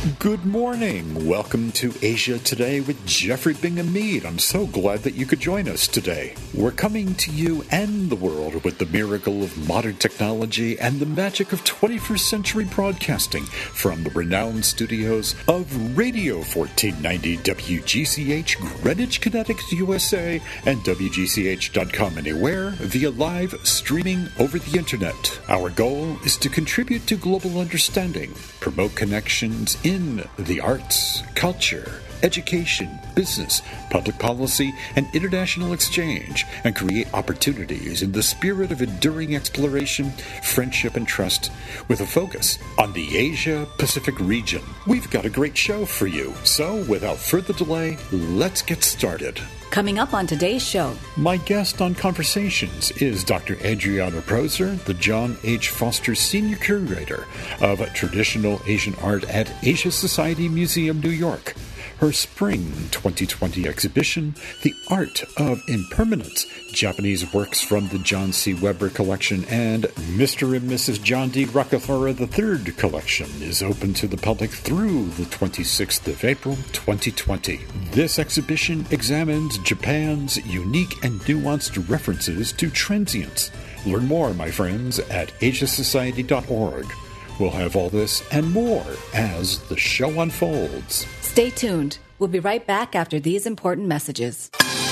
Good morning. Welcome to Asia Today with Jeffrey Bingham Mead. I'm so glad that you could join us today. We're coming to you and the world with the miracle of modern technology and the magic of 21st century broadcasting from the renowned studios of Radio 1490 WGCH, Greenwich, Connecticut, USA, and WGCH.com anywhere via live streaming over the internet. Our goal is to contribute to global understanding, promote connections in the arts, culture, education, business, public policy, and international exchange, and create opportunities in the spirit of enduring exploration, friendship, and trust, with a focus on the Asia-Pacific region. We've got a great show for you, so without further delay, let's get started. Coming up on today's show, my guest on Conversations is Dr. Adriana Proser, the John H. Foster Senior Curator of Traditional Asian Art at Asia Society Museum, New York. Her Spring 2020 exhibition, The Art of Impermanence, Japanese works from the John C. Weber collection and Mr. and Mrs. John D. Rockefeller III collection, is open to the public through the 26th of April 2020. This exhibition examines Japan's unique and nuanced references to transience. Learn more, my friends, at asiasociety.org. We'll have all this and more as the show unfolds. Stay tuned. We'll be right back after these important messages.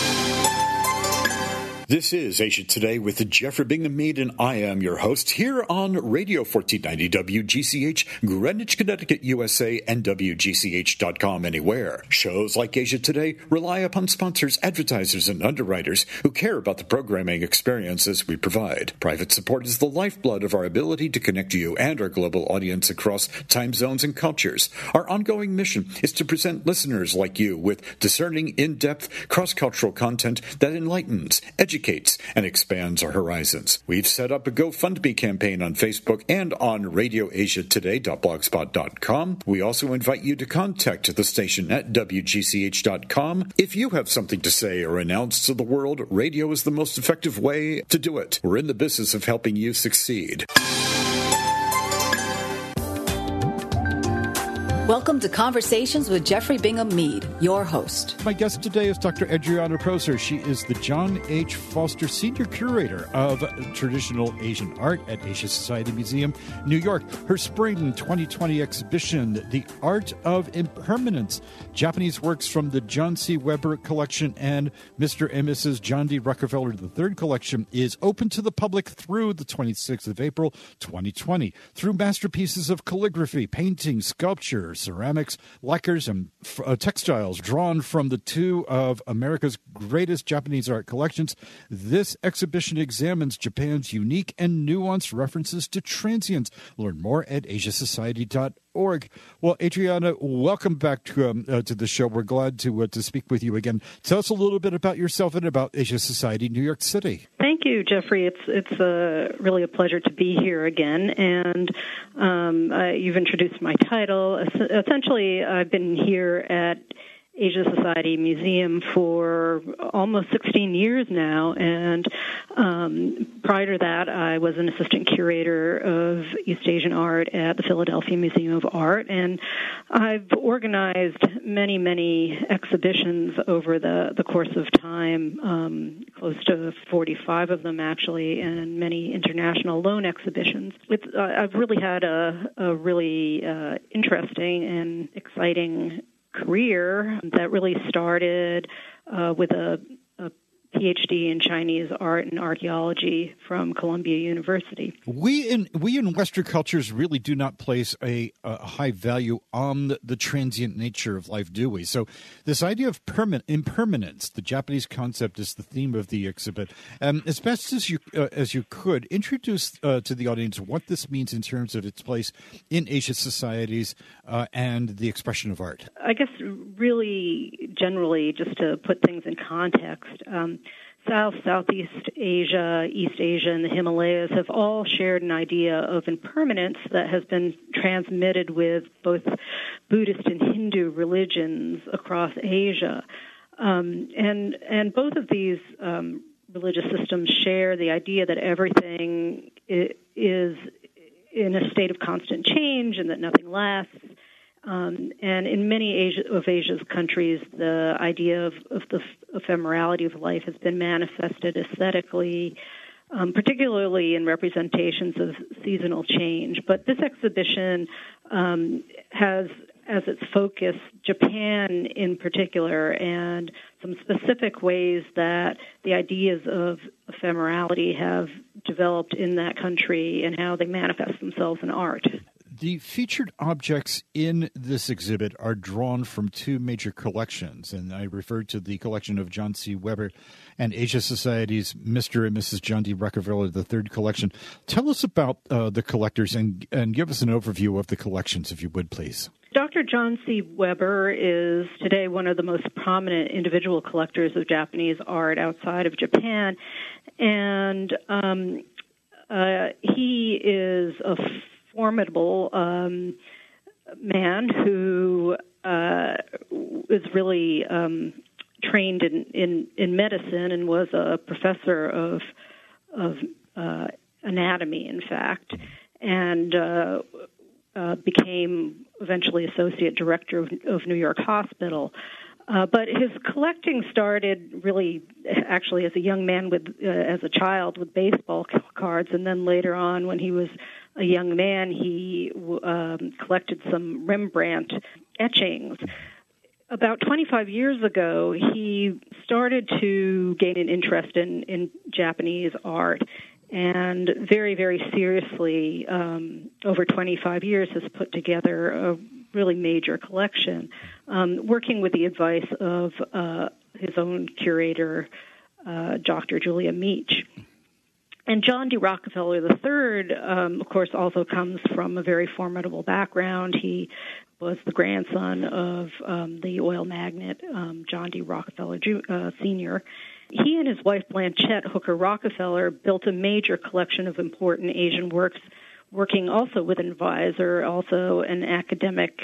This is Asia Today with Jeffrey Bingham Mead, and I am your host here on Radio 1490 WGCH, Greenwich, Connecticut, USA, and WGCH.com anywhere. Shows like Asia Today rely upon sponsors, advertisers, and underwriters who care about the programming experiences we provide. Private support is the lifeblood of our ability to connect you and our global audience across time zones and cultures. Our ongoing mission is to present listeners like you with discerning, in-depth, cross-cultural content that enlightens, educates, and expands our horizons. We've set up a GoFundMe campaign on Facebook and on radioasiatoday.blogspot.com. We also invite you to contact the station at WGCH.com. If you have something to say or announce to the world, radio is the most effective way to do it. We're in the business of helping you succeed. Welcome to Conversations with Jeffrey Bingham Mead, your host. My guest today is Dr. Adriana Proser. She is the John H. Foster Senior Curator of Traditional Asian Art at Asia Society Museum, New York. Her Spring 2020 exhibition, The Art of Impermanence, Japanese works from the John C. Weber collection and Mr. and Mrs. John D. Rockefeller III collection, is open to the public through the 26th of April 2020 through masterpieces of calligraphy, painting, sculpture, ceramics, lacquers, and textiles drawn from the two of America's greatest Japanese art collections. This exhibition examines Japan's unique and nuanced references to transience. Learn more at asiasociety.org. Well, Adriana, welcome back to the show. We're glad to speak with you again. Tell us a little bit about yourself and about Asia Society, New York City. Thank you, Jeffrey. It's really a pleasure to be here again. And you've introduced my title. Essentially, I've been here at Asia Society Museum for almost 16 years now, and prior to that, I was an assistant curator of East Asian art at the Philadelphia Museum of Art, and I've organized many, many exhibitions over the course of time, close to 45 of them, actually, and many international loan exhibitions. I've really had a really interesting and exciting career that really started with a PhD in Chinese art and archaeology from Columbia University. We in Western cultures really do not place a high value on the transient nature of life, do we? So this idea of impermanence, the Japanese concept, is the theme of the exhibit. As best as you could, introduce to the audience what this means in terms of its place in Asian societies and the expression of art. I guess really generally, just to put things in context, Southeast Asia, East Asia, and the Himalayas have all shared an idea of impermanence that has been transmitted with both Buddhist and Hindu religions across Asia. And both of these religious systems share the idea that everything is in a state of constant change and that nothing lasts. And in many of Asia's countries, the idea of the ephemerality of life has been manifested aesthetically, particularly in representations of seasonal change. But this exhibition has as its focus Japan in particular, and some specific ways that the ideas of ephemerality have developed in that country and how they manifest themselves in art. The featured objects in this exhibit are drawn from two major collections, and I referred to the collection of John C. Weber and Asia Society's Mr. and Mrs. John D. Rockefeller, the third collection. Tell us about the collectors and give us an overview of the collections, if you would, please. Dr. John C. Weber is today one of the most prominent individual collectors of Japanese art outside of Japan, and he is a formidable man who is really trained in medicine and was a professor of anatomy, in fact, and became eventually associate director of New York Hospital. But his collecting started really actually as a young man as a child with baseball cards, and then later on when he was a young man, he collected some Rembrandt etchings. About 25 years ago, he started to gain an interest in Japanese art, and very, very seriously, over 25 years, has put together a really major collection, working with the advice of his own curator, Dr. Julia Meach. And John D. Rockefeller III, of course, also comes from a very formidable background. He was the grandson of the oil magnate John D. Rockefeller Sr. He and his wife Blanchette Hooker Rockefeller built a major collection of important Asian works, working also with an advisor, also an academic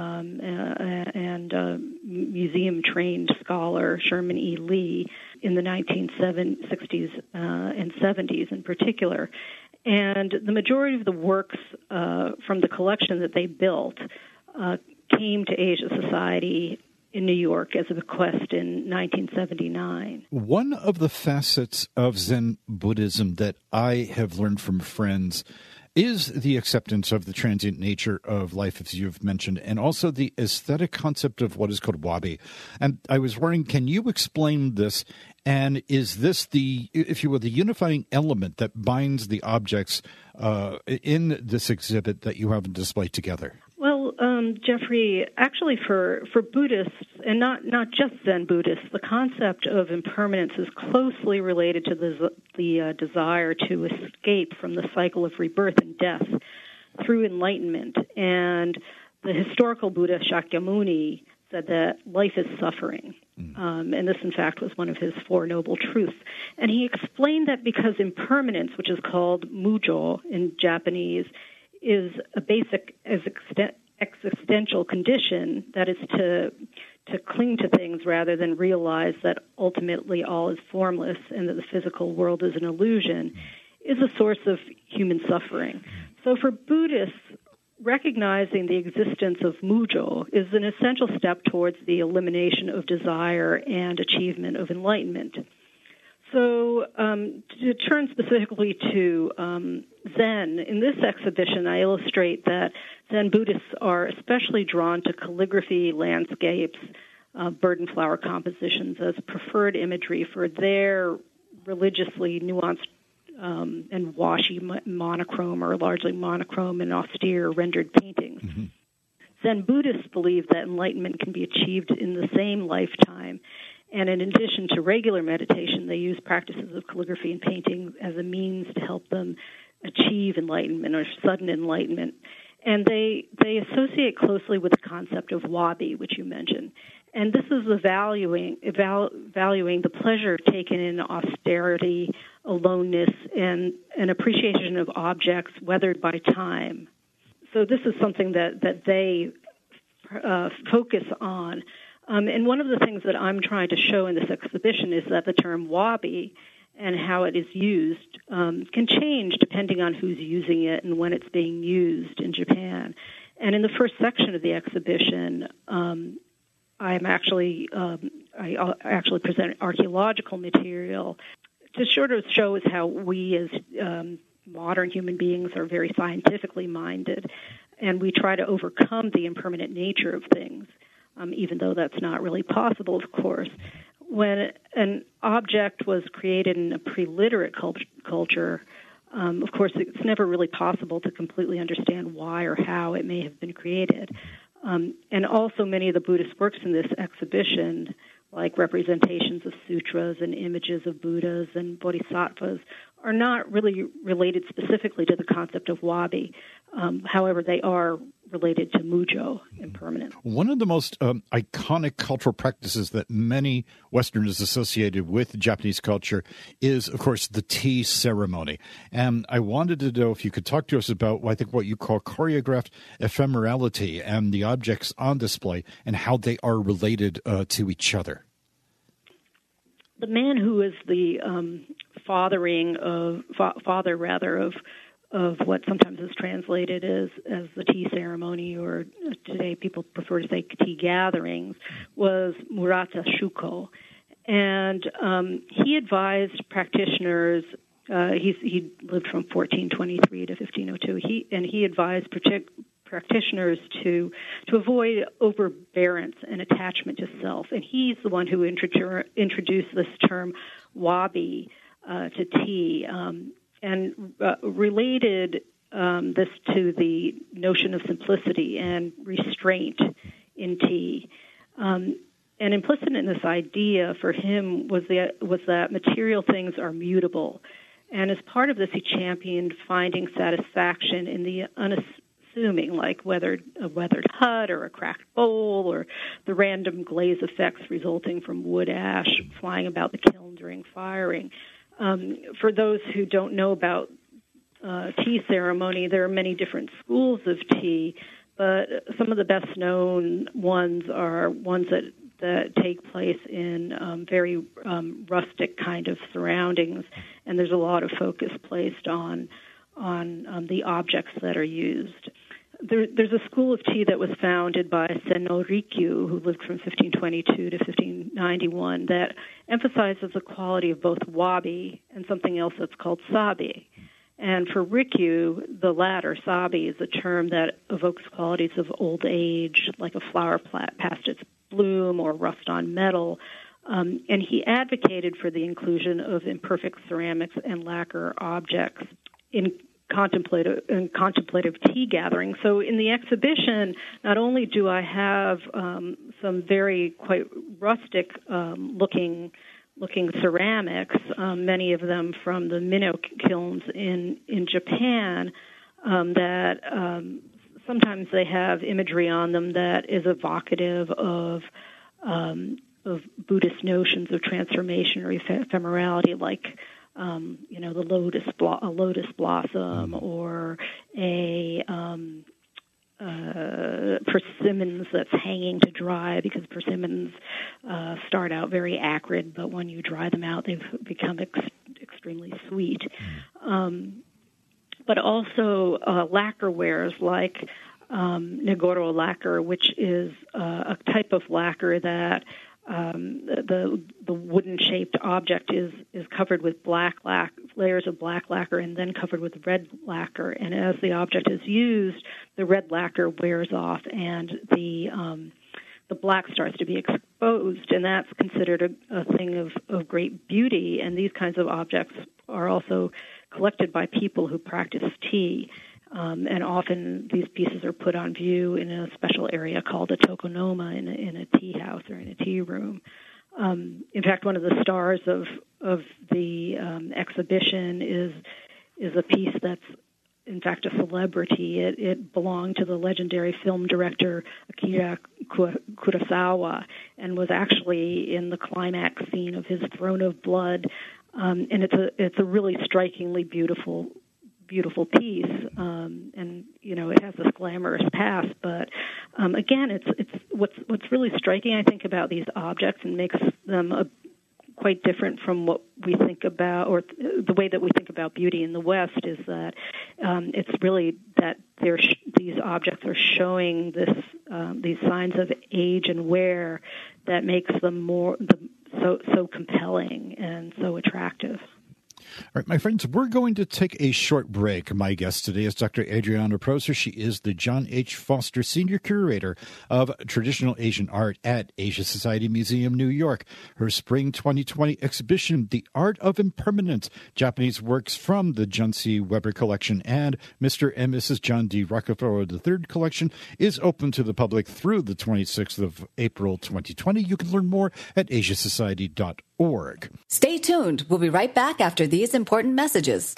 and museum-trained scholar, Sherman E. Lee, in the 1960s and 70s in particular. And the majority of the works from the collection that they built came to Asia Society in New York as a bequest in 1979. One of the facets of Zen Buddhism that I have learned from friends is the acceptance of the transient nature of life, as you've mentioned, and also the aesthetic concept of what is called wabi. And I was wondering, can you explain this? And is this the, if you will, the unifying element that binds the objects in this exhibit that you have displayed together? Well, Jeffrey, actually for Buddhists, and not just Zen Buddhists, the concept of impermanence is closely related to the desire to escape from the cycle of rebirth and death through enlightenment. And the historical Buddha Shakyamuni said that life is suffering. And this, in fact, was one of his Four Noble Truths. And he explained that because impermanence, which is called mujo in Japanese, is a basic existential condition, that is to cling to things rather than realize that ultimately all is formless and that the physical world is an illusion, is a source of human suffering. So for Buddhists, recognizing the existence of mujo is an essential step towards the elimination of desire and achievement of enlightenment. So to turn specifically to Zen, in this exhibition I illustrate that Zen Buddhists are especially drawn to calligraphy, landscapes, bird and flower compositions as preferred imagery for their religiously nuanced and washy monochrome or largely monochrome and austere rendered paintings. Mm-hmm. Zen Buddhists believe that enlightenment can be achieved in the same lifetime. And in addition to regular meditation, they use practices of calligraphy and painting as a means to help them achieve enlightenment or sudden enlightenment. And they associate closely with the concept of wabi, which you mentioned. And this is valuing the pleasure taken in austerity, aloneness, and an appreciation of objects weathered by time. So this is something that they focus on. And one of the things that I'm trying to show in this exhibition is that the term wabi and how it is used can change depending on who's using it and when it's being used in Japan. And in the first section of the exhibition, I actually present archaeological material to sort of show us how we as modern human beings are very scientifically minded, and we try to overcome the impermanent nature of things, even though that's not really possible, of course. When an object was created in a pre-literate culture, of course, it's never really possible to completely understand why or how it may have been created. And also many of the Buddhist works in this exhibition, like representations of sutras and images of Buddhas and bodhisattvas, are not really related specifically to the concept of wabi. However, they are related to mujo, impermanence. One of the most iconic cultural practices that many Westerners associated with Japanese culture is, of course, the tea ceremony. And I wanted to know if you could talk to us about, I think, what you call choreographed ephemerality and the objects on display and how they are related to each other. The man who is the father of what sometimes is translated as the tea ceremony, or today people prefer to say tea gatherings, was Murata Shuko. And he advised practitioners, he lived from 1423 to 1502, he advised practitioners to avoid overbearance and attachment to self. And he's the one who introduced this term wabi to tea, and related this to the notion of simplicity and restraint in tea. And implicit in this idea for him was that material things are mutable. And as part of this, he championed finding satisfaction in the unassuming, like a weathered hut or a cracked bowl or the random glaze effects resulting from wood ash flying about the kiln during firing. For those who don't know about tea ceremony, there are many different schools of tea, but some of the best known ones are ones that take place in very rustic kind of surroundings, and there's a lot of focus placed on the objects that are used. There's a school of tea that was founded by Senno Rikyu, who lived from 1522 to 1591, that emphasizes the quality of both wabi and something else that's called sabi. And for Rikyu, the latter, sabi, is a term that evokes qualities of old age, like a flower past its bloom or rust on metal. And he advocated for the inclusion of imperfect ceramics and lacquer objects in contemplative tea gathering. So in the exhibition, not only do I have some very quite rustic looking ceramics, many of them from the Minno kilns in Japan, that sometimes they have imagery on them that is evocative of Buddhist notions of transformation or ephemerality, like a lotus blossom, or a persimmons that's hanging to dry, because persimmons start out very acrid, but when you dry them out, they've become extremely sweet. But also lacquerwares like Negoro lacquer, which is a type of lacquer that the wooden-shaped object is covered with layers of black lacquer and then covered with red lacquer. And as the object is used, the red lacquer wears off and the black starts to be exposed, and that's considered a thing of great beauty. And these kinds of objects are also collected by people who practice tea. And often these pieces are put on view in a special area called a tokonoma in a tea house or in a tea room. In fact, one of the stars of the exhibition is a piece that's, in fact, a celebrity. It belonged to the legendary film director Akira Kurosawa and was actually in the climax scene of his Throne of Blood. And it's a really strikingly beautiful piece, and it has this glamorous past. But again, it's what's really striking, I think, about these objects and makes them quite different from what we think about, or the way that we think about beauty in the West, is that it's really that these objects are showing these signs of age and wear that makes them so compelling and so attractive. All right, my friends, we're going to take a short break. My guest today is Dr. Adriana Prosser. She is the John H. Foster Senior Curator of Traditional Asian Art at Asia Society Museum, New York. Her Spring 2020 exhibition, The Art of Impermanence, Japanese Works from the John C. Weber Collection and Mr. and Mrs. John D. Rockefeller III Collection, is open to the public through the 26th of April 2020. You can learn more at asiasociety.org. Stay tuned. We'll be right back after these important messages.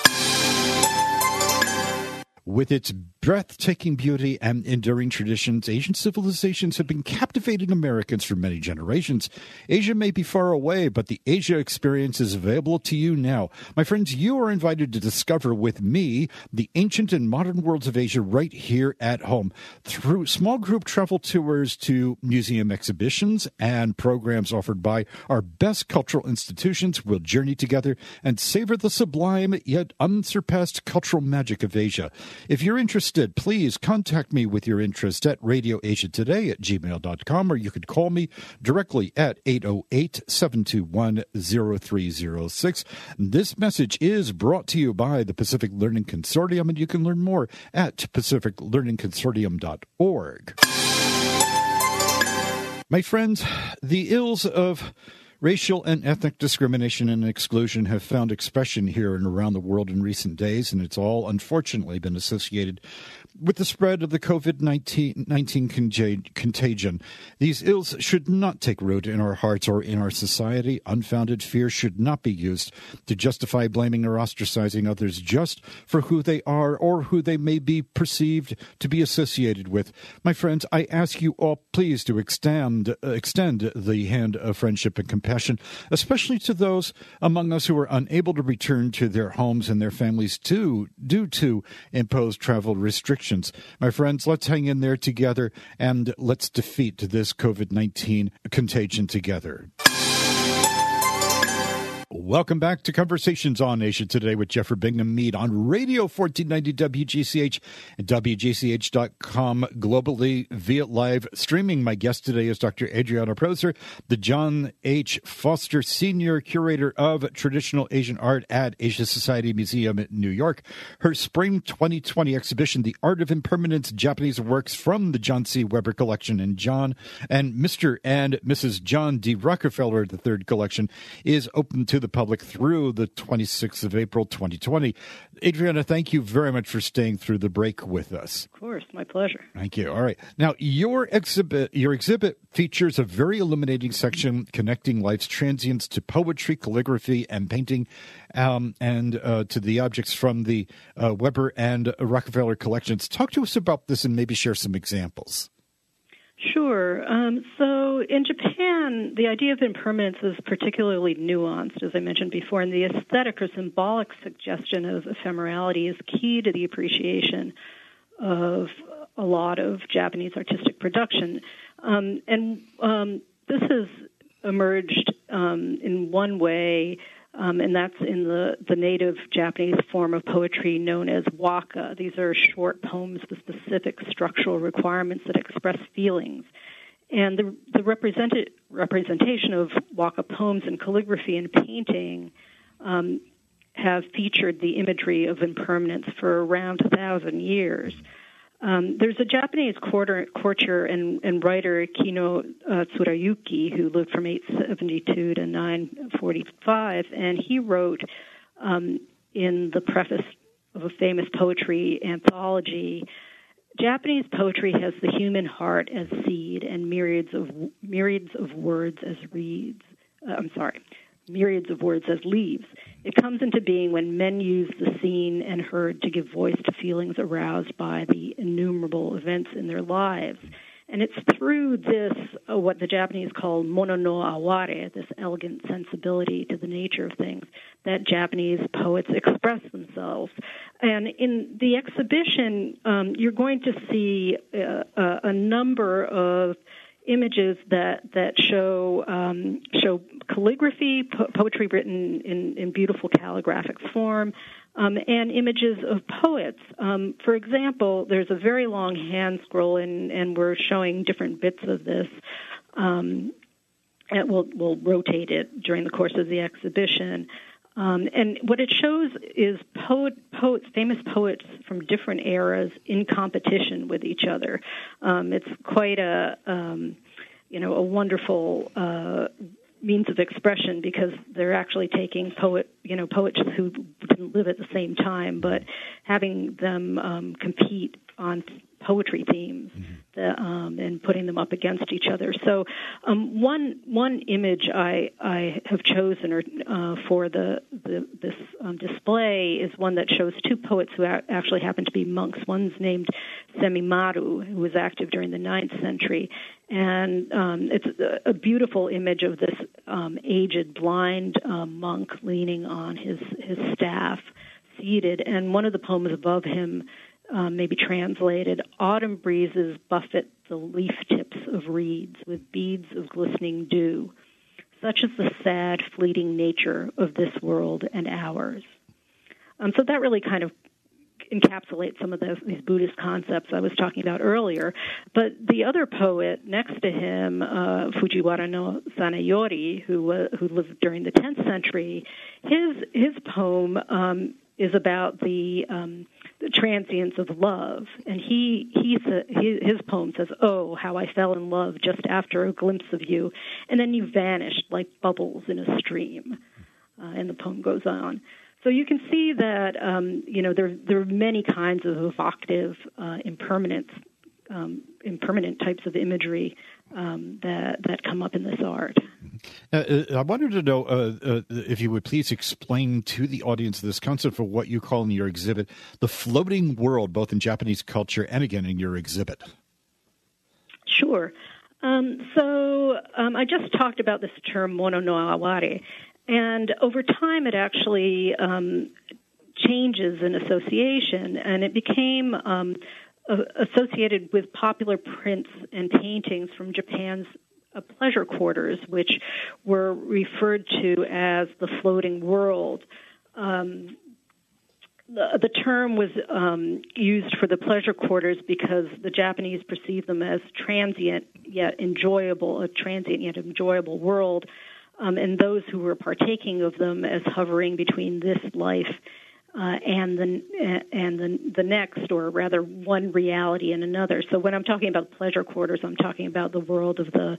With its breathtaking beauty and enduring traditions, Asian civilizations have been captivating Americans for many generations. Asia may be far away, but the Asia experience is available to you now. My friends, you are invited to discover with me the ancient and modern worlds of Asia right here at home. Through small group travel tours to museum exhibitions and programs offered by our best cultural institutions, we'll journey together and savor the sublime yet unsurpassed cultural magic of Asia. If you're interested, please contact me with your interest at radioasiatoday@gmail.com, or you could call me directly at 808-721-0306. This message is brought to you by the Pacific Learning Consortium, and you can learn more at pacificlearningconsortium.org. My friends, the ills of racial and ethnic discrimination and exclusion have found expression here and around the world in recent days, and it's all unfortunately been associated with the spread of the COVID-19 contagion. These ills should not take root in our hearts or in our society. Unfounded fear should not be used to justify blaming or ostracizing others just for who they are or who they may be perceived to be associated with. My friends, I ask you all please to extend the hand of friendship and compassion, especially to those among us who are unable to return to their homes and their families due to imposed travel restrictions. My friends, let's hang in there together and let's defeat this COVID-19 contagion together. Welcome back to Conversations on Asia Today with Jeffrey Bingham Mead on Radio 1490 WGCH and WGCH.com globally via live streaming. My guest today is Dr. Adriana Prosser, the John H. Foster Senior Curator of Traditional Asian Art at Asia Society Museum in New York. Her Spring 2020 exhibition, The Art of Impermanence, Japanese Works from the John C. Weber Collection and Mr. and Mrs. John D. Rockefeller III Collection, is open to the public through the 26th of April 2020. Adriana, thank you very much for staying through the break with us. Of course, my pleasure. Thank you. All right. Now, your exhibit features a very illuminating section connecting life's transients to poetry, calligraphy, and painting, and to the objects from the Weber and Rockefeller collections. Talk to us about this and maybe share some examples. Sure. So in Japan, the idea of impermanence is particularly nuanced, as I mentioned before, and the aesthetic or symbolic suggestion of ephemerality is key to the appreciation of a lot of Japanese artistic production. This has emerged in one way, and that's in the native Japanese form of poetry known as waka. These are short poems with specific structural requirements that express feelings. And the representation of waka poems in calligraphy and painting have featured the imagery of impermanence for around 1,000 years. There's a Japanese courtier and writer, Kino Tsurayuki, who lived from 872 to 945, and he wrote in the preface of a famous poetry anthology, Japanese poetry has the human heart as seed and myriads of words as myriads of words as leaves. It comes into being when men use the seen and heard to give voice to feelings aroused by the innumerable events in their lives. And it's through this, what the Japanese call mono no aware, this elegant sensibility to the nature of things, that Japanese poets express themselves. And in the exhibition, you're going to see a number of images that show calligraphy, poetry written in beautiful calligraphic form, and images of poets. For example, there's a very long hand scroll, and we're showing different bits of this. And we'll rotate it during the course of the exhibition. And what it shows is poets, famous poets from different eras in competition with each other. It's quite a wonderful means of expression, because they're actually taking poets who didn't live at the same time, but having them compete on poetry themes, and putting them up against each other. So one image I have chosen for this display is one that shows two poets who actually happen to be monks. One's named Semimaru, who was active during the 9th century, and it's a beautiful image of this aged, blind monk leaning on his staff, seated, and one of the poems above him maybe translated, "Autumn breezes buffet the leaf tips of reeds with beads of glistening dew. Such is the sad, fleeting nature of this world and ours." So that really kind of encapsulates some of these Buddhist concepts I was talking about earlier. But the other poet next to him, Fujiwara no Sanayori, who lived during the 10th century, his poem is about the transience of love, and his poem says, "Oh, how I fell in love just after a glimpse of you, and then you vanished like bubbles in a stream," and the poem goes on. So you can see that there are many kinds of evocative, impermanent types of imagery that come up in this art. I wanted to know if you would please explain to the audience this concept of what you call in your exhibit the floating world, both in Japanese culture and again in your exhibit. Sure. I just talked about this term mono no aware, and over time it actually changes in association, and it became associated with popular prints and paintings from Japan's pleasure quarters, which were referred to as the floating world. The term was used for the pleasure quarters because the Japanese perceived them as transient yet enjoyable world, and those who were partaking of them as hovering between this life and the next, or rather one reality and another. So when I'm talking about pleasure quarters, I'm talking about the world of the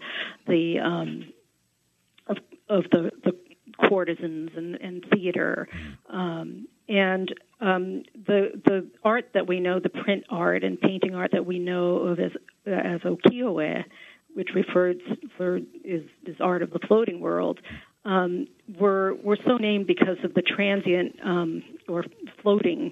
courtesans and theater, and the art that we know, the print art and painting art that we know of as ukiyo-e, which is art of the floating world, were so named because of the transient or floating,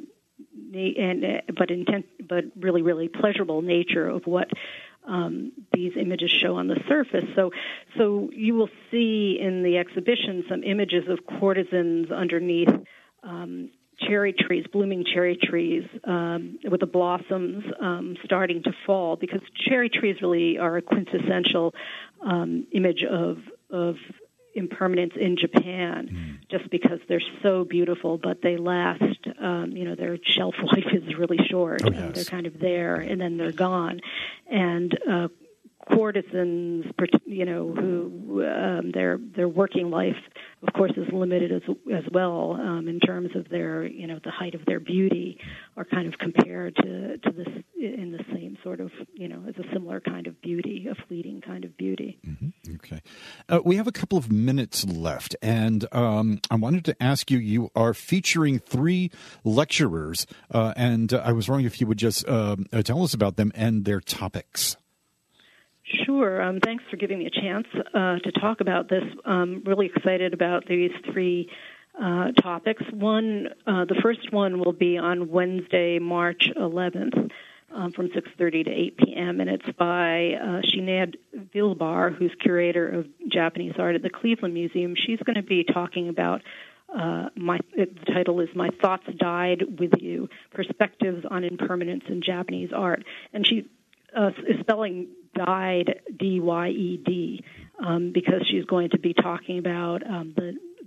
but really, really pleasurable nature of what these images show on the surface. So you will see in the exhibition some images of courtesans underneath cherry trees, blooming cherry trees, with the blossoms starting to fall, because cherry trees really are a quintessential image of impermanence in Japan, just because they're so beautiful, but they last, their shelf life is really short. Oh, yes. They're kind of there, and then they're gone. And courtesans, who their working life, of course, is limited as well in terms of their, the height of their beauty, are kind of compared to this in the same sort of, as a similar kind of beauty, a fleeting kind of beauty. Mm-hmm. Okay. We have a couple of minutes left, and I wanted to ask you, you are featuring 3 lecturers, and I was wondering if you would just tell us about them and their topics. Sure. Thanks for giving me a chance to talk about this. I'm really excited about these 3 topics. The first one will be on Wednesday, March 11th, from 6:30 to 8 p.m., and it's by Sinead Vilbar, who's curator of Japanese art at the Cleveland Museum. She's going to be talking about the title is "My Thoughts Died with You: Perspectives on Impermanence in Japanese Art," and she is spelling "died" D-Y-E-D, because she's going to be talking about the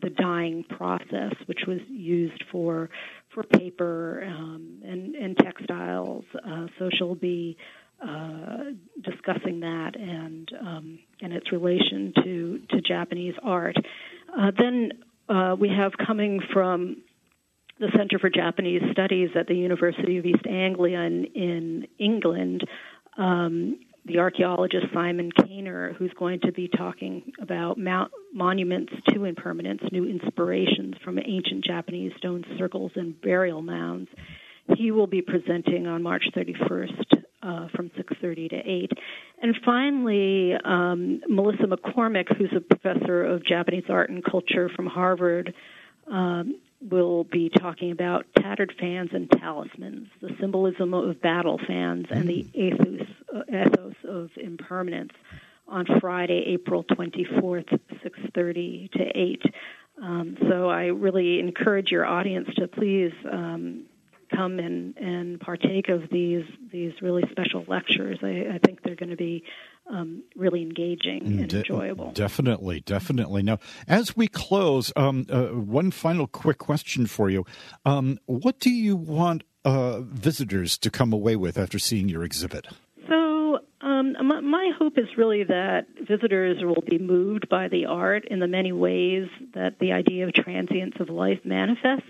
the dyeing process, which was used for paper and textiles. So she'll be discussing that and its relation to Japanese art. Then we have coming from the Center for Japanese Studies at the University of East Anglia in England, the archaeologist Simon Kainer, who's going to be talking about monuments to impermanence, new inspirations from ancient Japanese stone circles and burial mounds. He will be presenting on March 31st from 6:30 to 8. And finally, Melissa McCormick, who's a professor of Japanese art and culture from Harvard, will be talking about tattered fans and talismans, the symbolism of battle fans, and the ethos of impermanence on Friday, April 24th, 6:30 to 8. So I really encourage your audience to please come and partake of these really special lectures. I think they're going to be really engaging and enjoyable. Definitely. Now, as we close, one final quick question for you. What do you want visitors to come away with after seeing your exhibit? So my hope is really that visitors will be moved by the art in the many ways that the idea of transience of life manifests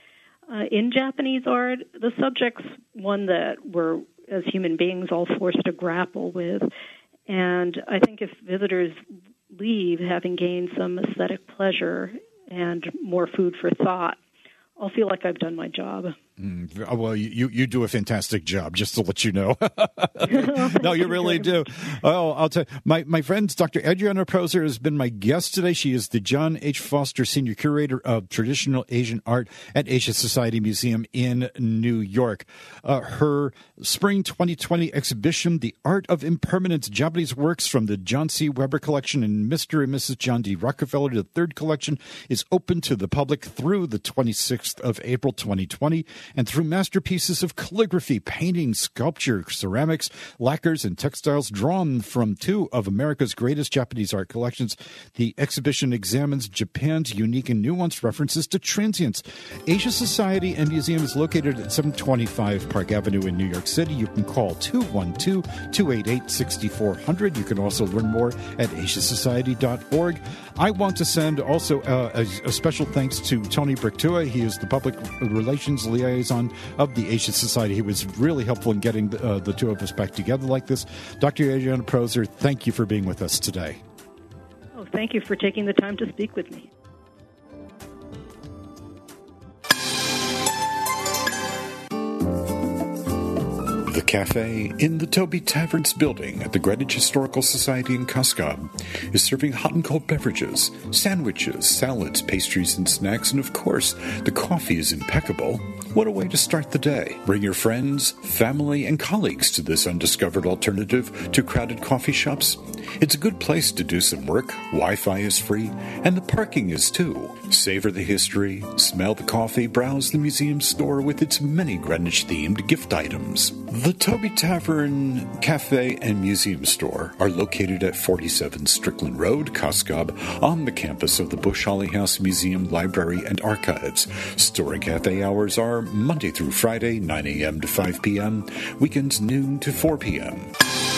in Japanese art. The subject's one that we're, as human beings, all forced to grapple with. And I think if visitors leave having gained some aesthetic pleasure and more food for thought, I'll feel like I've done my job. Well, you do a fantastic job, just to let you know. No, you really do. Oh, I'll tell you, my friend, Dr. Adriana Proser, has been my guest today. She is the John H. Foster Senior Curator of Traditional Asian Art at Asia Society Museum in New York. Her Spring 2020 exhibition, The Art of Impermanence, Japanese Works from the John C. Weber Collection and Mr. and Mrs. John D. Rockefeller III Collection, is open to the public through the 26th of April 2020. And through masterpieces of calligraphy, painting, sculpture, ceramics, lacquers, and textiles drawn from two of America's greatest Japanese art collections, the exhibition examines Japan's unique and nuanced references to transience. Asia Society and Museum is located at 725 Park Avenue in New York City. You can call 212-288-6400. You can also learn more at asiasociety.org. I want to send also a special thanks to Tony Brictua. He is the public relations liaison of the Asia Society. He was really helpful in getting the two of us back together like this. Dr. Adriana Proser, thank you for being with us today. Oh, thank you for taking the time to speak with me. The cafe in the Toby Taverns building at the Greenwich Historical Society in Cascade is serving hot and cold beverages, sandwiches, salads, pastries, and snacks, and of course, the coffee is impeccable. What a way to start the day. Bring your friends, family, and colleagues to this undiscovered alternative to crowded coffee shops. It's a good place to do some work, Wi-Fi is free, and the parking is too. Savor the history, smell the coffee, browse the museum store with its many Greenwich-themed gift items. The Toby Tavern Cafe and Museum Store are located at 47 Strickland Road, Cascade, on the campus of the Bush Holly House Museum, Library, and Archives. Store and cafe hours are Monday through Friday, 9 a.m. to 5 p.m., weekends noon to 4 p.m.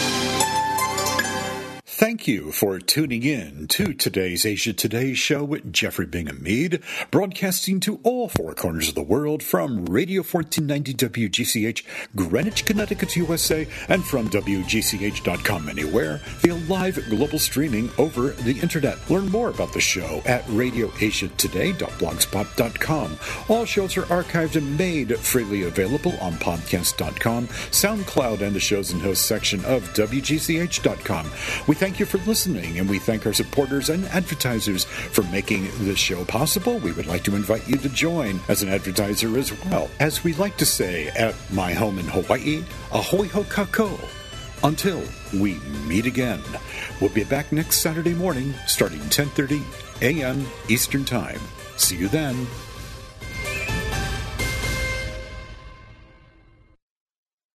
Thank you for tuning in to today's Asia Today show with Jeffrey Bingham Mead, broadcasting to all four corners of the world from Radio 1490 WGCH, Greenwich, Connecticut, USA, and from WGCH.com anywhere via live global streaming over the internet. Learn more about the show at radioasiatoday.blogspot.com. All shows are archived and made freely available on podcast.com, SoundCloud, and the shows and hosts section of WGCH.com. We thank you for listening, and we thank our supporters and advertisers for making this show possible. We would like to invite you to join as an advertiser as well. As we like to say at my home in Hawaii, ahoy ho kako. Until we meet again. We'll be back next Saturday morning starting 10:30 a.m. Eastern Time. See you then.